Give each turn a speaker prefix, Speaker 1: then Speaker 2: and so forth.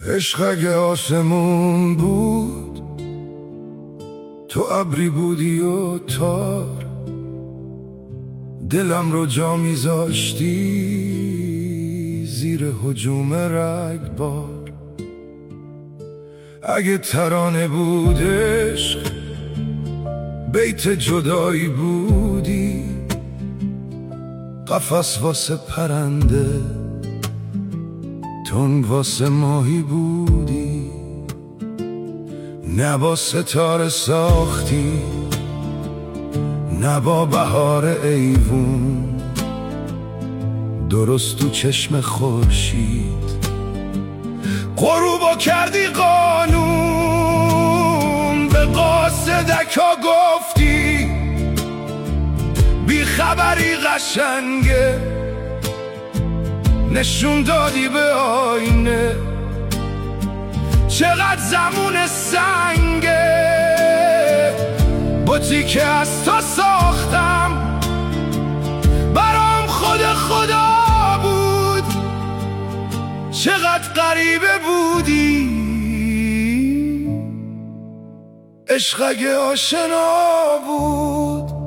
Speaker 1: عشق اگه آسمون بود تو ابری بودی و تار، دلم رو جا میذاشتی زیر هجوم رگبار. اگه ترانه بود عشق بیت جدایی بودی، قفس واسه پرنده تنگ واسه ماهی بودی. نه با ستاره ساختی نه با بهار ایوون، درست تو چشم خورشید غروبو کردی قانون. به قاصدکا گفتی بی خبری قشنگه، نشون دادی به آینه چقدر زمون سنگه. بوتی که از تو ساختم برام خدا بود، چقدر غریبه بودی. عشق اگه آشنا بود